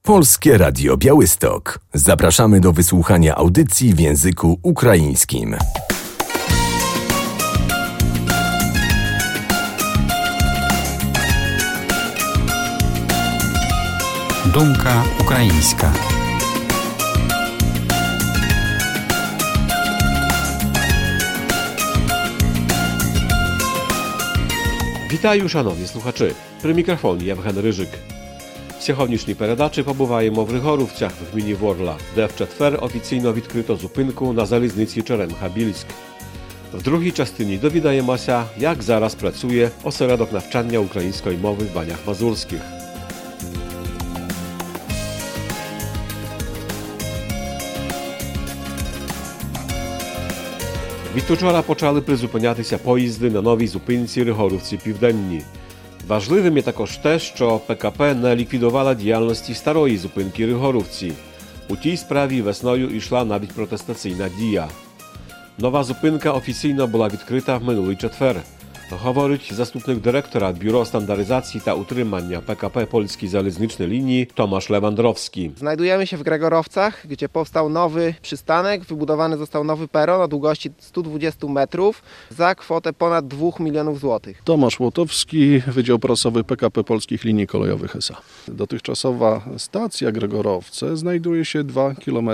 Polskie Radio Białystok. Zapraszamy do wysłuchania audycji w języku ukraińskim. Думка українська. Вітаю, шановні слухачі! При мікрофоні Євген Рижик. В сьогоднішній передачі побуваємо в Григоровцях в гміні Ворла, де в четвер офіційно відкрито зупинку на залізниці Черемха-Більськ. В другій частині довідаємося, як зараз працює осередок навчання української мови в Банях Мазурських. Від учора почали призупинятися поїзди на новій зупинці Григоровці Південні. Важливим є також те, що ПКП не ліквідувала діяльності старої зупинки Григоровці. У тій справі весною йшла навіть протестаційна дія. Нова зупинка офіційно була відкрита в минулий четвер. Говорить zastupnik dyrektora Biuro Standaryzacji i Utrzymania PKP Polskiej Żelaznicznej Linii Tomasz Lewandrowski. Znajdujemy się w Gregorowcach, gdzie powstał nowy przystanek, wybudowany został nowy peron o długości 120 metrów za kwotę ponad 2 milionów złotych. Tomasz Łotowski, Wydział Prasowy PKP Polskich Linii Kolejowych S.A. Dotychczasowa stacja Gregorowce znajduje się 2 km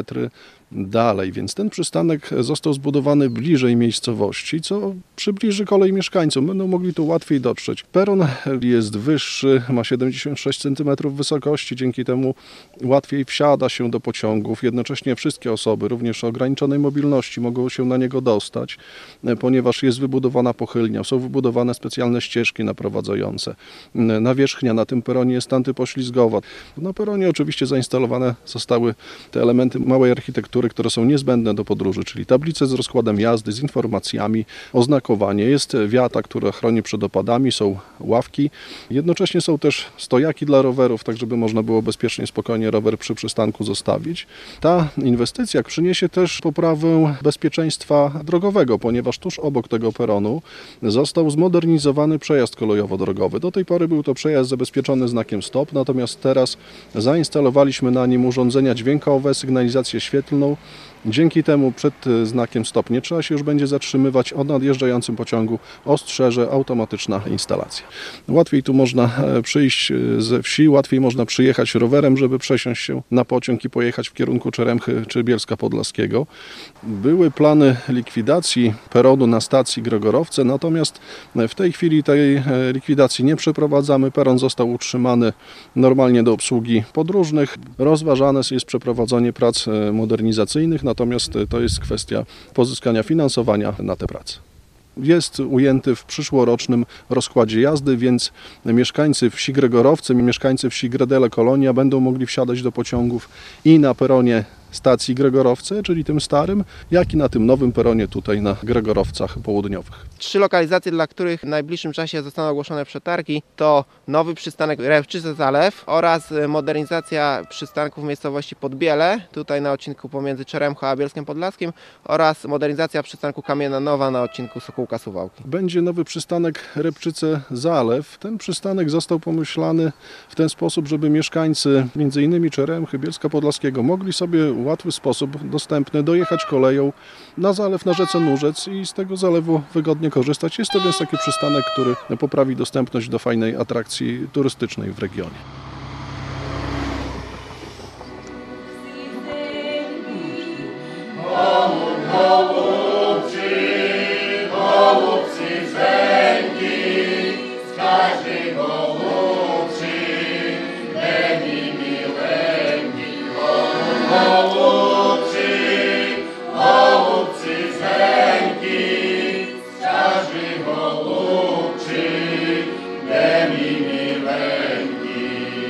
dalej, więc ten przystanek został zbudowany bliżej miejscowości, co przybliży kolej mieszkańcom. Będą mogli tu łatwiej dotrzeć. Peron jest wyższy, ma 76 cm wysokości, dzięki temu łatwiej wsiada się do pociągów. Jednocześnie wszystkie osoby, również o ograniczonej mobilności, mogą się na niego dostać, ponieważ jest wybudowana pochylnia, są wybudowane specjalne ścieżki naprowadzające. Nawierzchnia na tym peronie jest antypoślizgowa. Na peronie oczywiście zainstalowane zostały te elementy małej architektury, które są niezbędne do podróży, czyli tablice z rozkładem jazdy, z informacjami, oznakowanie. Jest wiata, która chroni przed opadami, są ławki. Jednocześnie są też stojaki dla rowerów, tak żeby można było bezpiecznie, spokojnie rower przy przystanku zostawić. Ta inwestycja przyniesie też poprawę bezpieczeństwa drogowego, ponieważ tuż obok tego peronu został zmodernizowany przejazd kolejowo-drogowy. Do tej pory był to przejazd zabezpieczony znakiem stop, natomiast teraz zainstalowaliśmy na nim urządzenia dźwiękowe, sygnalizację świetlną. Dzięki temu przed znakiem stop nie trzeba się już będzie zatrzymywać. O nadjeżdżającym pociągu ostrzeże automatyczna instalacja. Łatwiej tu można przyjść ze wsi, łatwiej można przyjechać rowerem, żeby przesiąść się na pociąg i pojechać w kierunku Czeremchy czy Bielska Podlaskiego. Były plany likwidacji peronu na stacji Gregorowce, natomiast w tej chwili tej likwidacji nie przeprowadzamy. Peron został utrzymany normalnie do obsługi podróżnych. Rozważane jest przeprowadzenie prac modernizacyjnych, natomiast to jest kwestia pozyskania finansowania na te prace. Jest ujęty w przyszłorocznym rozkładzie jazdy, więc mieszkańcy wsi Gregorowce, mieszkańcy wsi Gredele Kolonia będą mogli wsiadać do pociągów i na peronie stacji Gregorowce, czyli tym starym, jak i na tym nowym peronie tutaj na Gregorowcach Południowych. 3 lokalizacje, dla których w najbliższym czasie zostaną ogłoszone przetargi, to nowy przystanek Rewczyce-Zalew oraz modernizacja przystanku w miejscowości Podbiele, tutaj na odcinku pomiędzy Czeremchą a Bielskiem Podlaskim, oraz modernizacja przystanku Kamienna Nowa na odcinku Sokółka-Suwałki. Będzie nowy przystanek Rewczyce-Zalew. Ten przystanek został pomyślany w ten sposób, żeby mieszkańcy m.in. Czeremchy, Bielska Podlaskiego mogli sobie w łatwy sposób dostępny dojechać koleją na zalew na rzece Nurzec i z tego zalewu wygodnie korzystać. Jest to więc taki przystanek, który poprawi dostępność do fajnej atrakcji turystycznej w regionie. Голубчик, де мій міленький,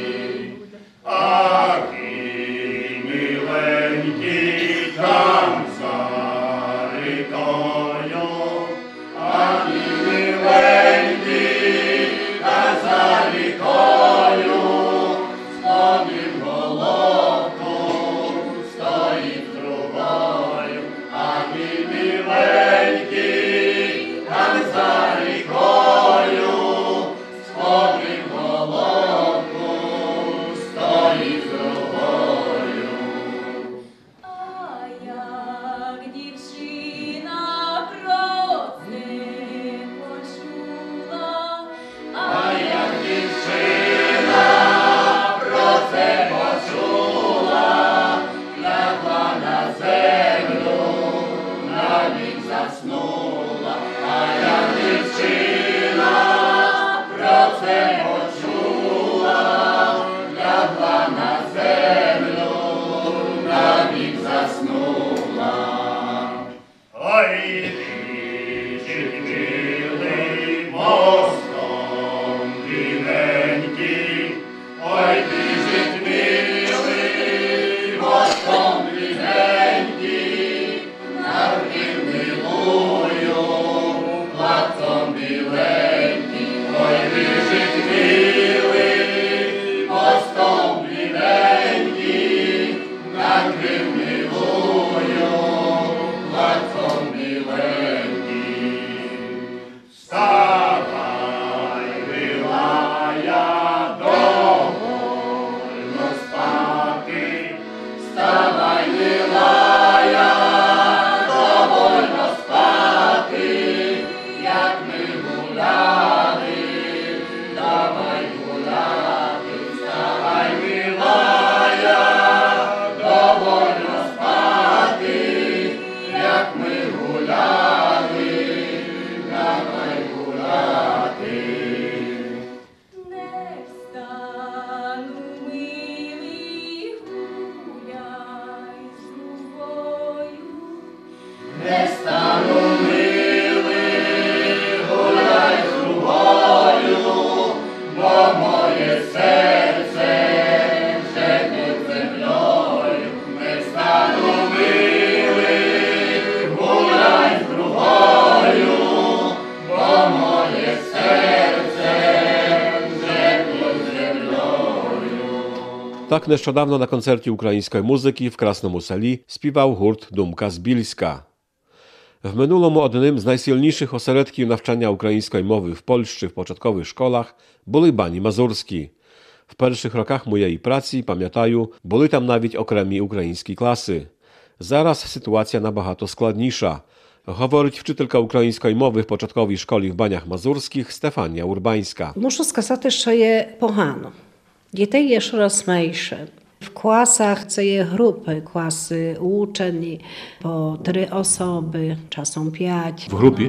Tak нещодавно на концерті української музики в Красному Селі співав гурт «Думка з Більська». W minulому одним з найсильніших осередків навчання української мови в Польщі в початкових школах були Бані Мазурські. В перших роках моєї праці, пам'ятаю, були там навіть окремі українські класи. Зараз ситуація набагато складніша, говорить вчителька української мови в початковій школі в Банях Мазурських Стефанія Урбанська. Muszę сказати, що є погано. Дітей є щораз менше. W klasach це є групи, класи учені, по 3 особи, часом 5. В групі?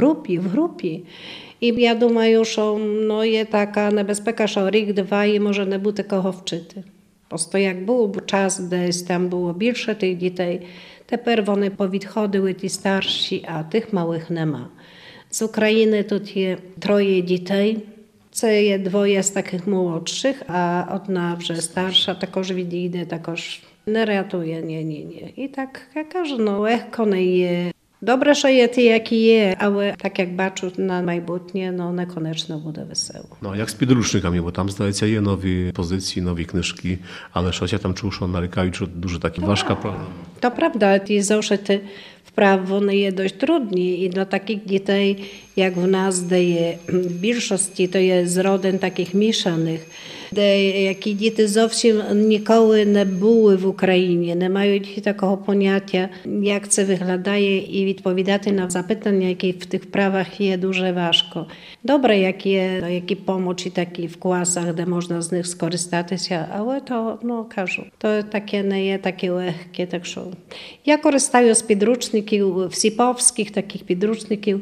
В групі. І я думаю, що є така небезпека, що рік-два і може не бути кого вчити. Просто як був час, десь там було більше тих дітей, тепер вони повідходили ті старші, а тих малих нема. З України тут є 3 дітей. Це є 2 з таких молодших, а одна вже старша також відійде, також не рятує, ні. І так, я кажу, легко не є. Добре, що є ті, які є, але так як бачу на майбутнє, неконечно буде весело. Як з підручниками, бо там, здається, є нові позиції, нові книжки, але щось я там чув, що нарікають, що дуже таки важка програма. To prawda, ті зошити вправ, вони є досить трудні і для таких дітей, як в нас, де є в більшості, то є з родин таких мішаних, де які діти зовсім ніколи не були в Україні, не мають такого поняття, як це виглядає і відповідати на запитання, які в тих вправах є дуже важко. Добре, як є які помочі такі в класах, де можна з них скористатися, але то, кажу, то таке не є таке легке. Так що я користаю з підручників, всіповських таких підручників,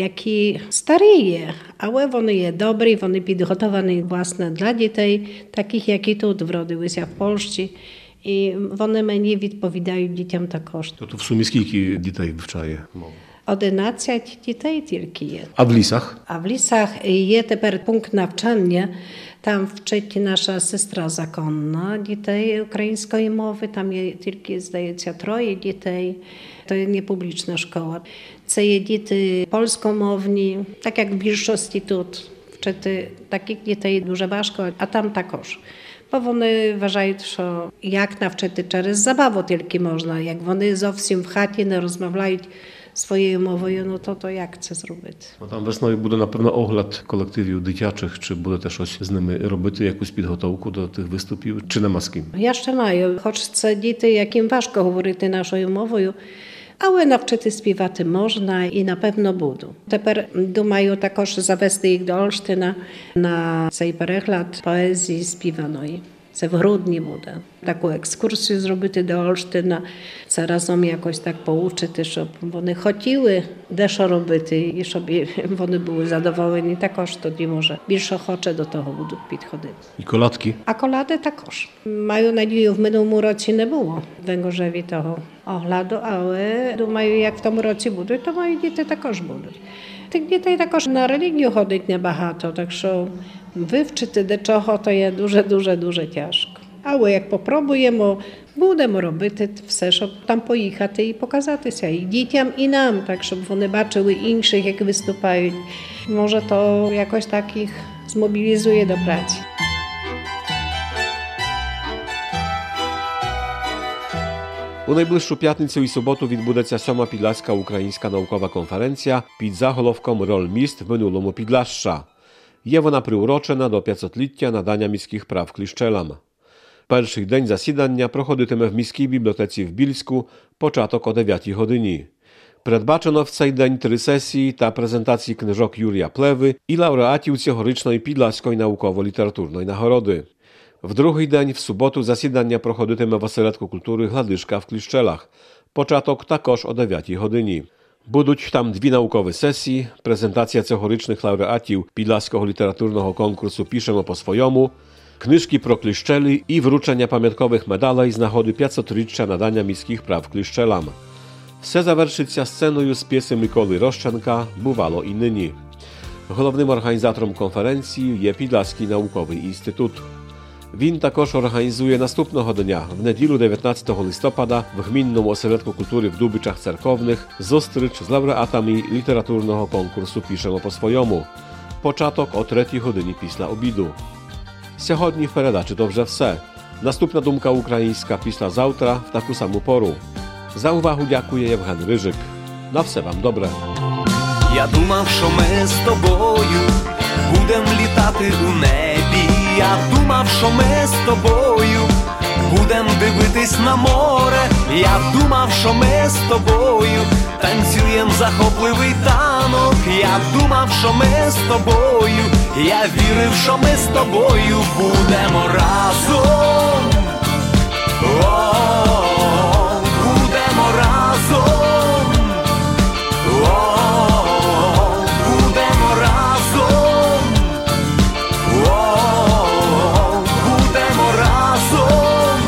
які старі є, але вони є добрі, вони підготовані, власне, для дітей, таких, які тут вродилися в Польщі, і вони мені відповідають дітям також. То в сумі скільки дітей вивчає мову? 11 дітей тільки є. А в лісах? А в лісах є тепер пункт навчання, там вчить наша сестра законна дітей української мови, там є тільки, здається, 3 дітей, to jest niepubliczna szkoła. Це є діти польськомовні, так як в більшості тут. Вчити таких дітей дуже важко, а там також. Бо вони вважають, що як навчити через забаву тільки можна. Як вони зовсім в хаті не розмовляють своєю мовою, то як це зробити? Там весною буде, напевно, огляд колективів дитячих, чи будете щось з ними робити, якусь підготовку до тих виступів, чи нема з ким? Я ще маю, хоч це діти, яким важко говорити нашою мовою, але навчити співати можна і, напевно, буду. Тепер думаю також завести їх до Олштина на цей перегляд поезії співаної. Це в грудні буде. Таку екскурсію зробити до Олштина, це разом якось так поучити, щоб вони хотіли дещо робити і щоб вони були задоволені. Також тоді, може, більше охоче до того будуть підходити. І колядки? А коляди також. Маю надію, в минулому році не було в Węgorzewie того огляду, але думаю, як в тому році будуть, то мої діти також будуть. Тих дітей також на релігію ходить небагато, так що вивчити до чого, то є дуже тяжко. Але як попробуємо, будемо робити все, щоб там поїхати і показатися і дітям, і нам, так щоб вони бачили інших, як виступають. Може, то якось так їх змобілізує до праці. У найближчу п'ятницю і суботу відбудеться 7-ма Підласька українська наукова конференція під заголовком «Роль міст в минулому Підласша». Є вона приурочена до 500-ліття надання міських прав кліщелам. Перший день засідання проходитиме в міській бібліотеці в Більську, початок о 9 годині. Передбачено в цей день 3 сесії та презентації книжок Юрія Плеви і лауреатів цьогорічної Підласької науково-літературної нагороди. В другий день, в суботу, засідання проходитиме в осередку культури Гладишка в Кліщелах. Початок також о 9 годині. Будуть там 2 наукові сесії, презентація цьогорічних лауреатів Підласького літературного конкурсу «Пишемо по-своєму», книжки про Кліщелі і вручення пам'яткових медалей з нагоди 500-річчя надання міських прав Кліщелам. Все завершиться сценою з п'єси Миколи Рощенка «Бувало і нині». Головним організатором конференції є Підласький науковий інститут. Він також організує наступного дня, в неділю 19 листопада, в Гмінному осередку культури в Дубичах Церковних зустріч з лауреатами літературного конкурсу «Пишемо по-своєму». Початок о 3 годині після обіду. Сьогодні в передачі то вже все. Наступна думка українська після завтра в таку саму пору. За увагу дякує Євген Рижик. На все вам добре. Я думав, що ми з тобою будем літати у небі. Я думав, що ми з тобою будем дивитись на море. Я думав, що ми з тобою танцюєм захопливий танок. Я думав, що ми з тобою, я вірив, що ми з тобою будемо разом. О, будемо разом. О, будемо разом. О, будемо разом.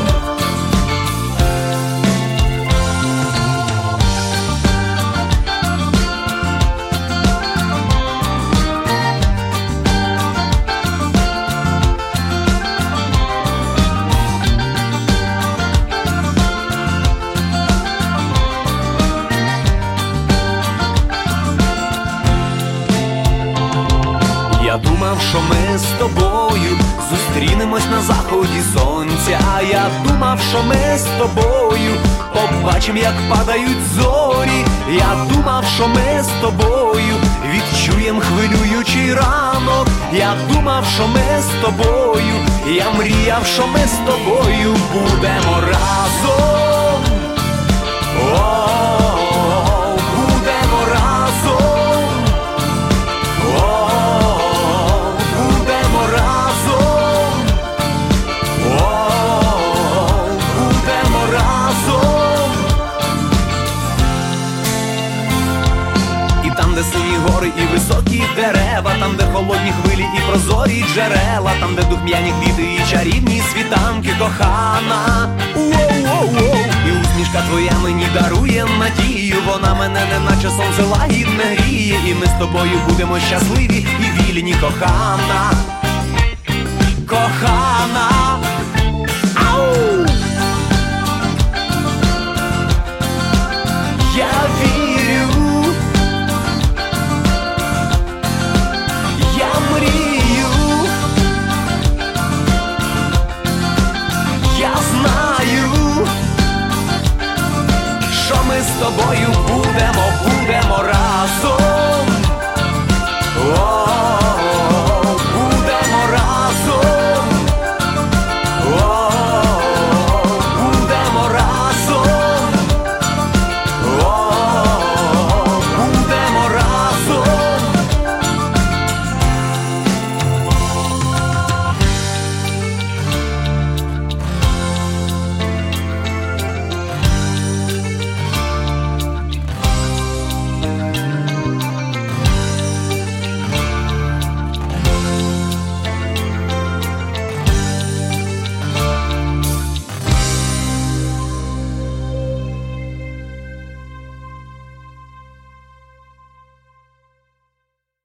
Я думав, що ми з тобою зустрінемось на заході сонця. Я думав, що ми з тобою побачим, як падають зорі. Я думав, що ми з тобою відчуєм хвилюючий ранок. Я думав, що ми з тобою, я мріяв, що ми з тобою будемо разом. О, будемо разом. О, будемо разом. О, будемо разом. І там, де сині гори і високі дерева, там, де холодні хвилі і прозорі джерела, там, де духмяні квіти і чарівні світанки, кохана. Воу-воу-воу. І усмішка твоя мені дарує надію, вона мене неначе сонце лагідне гріє. І ми з тобою будемо щасливі і вільні, кохана. Кохана.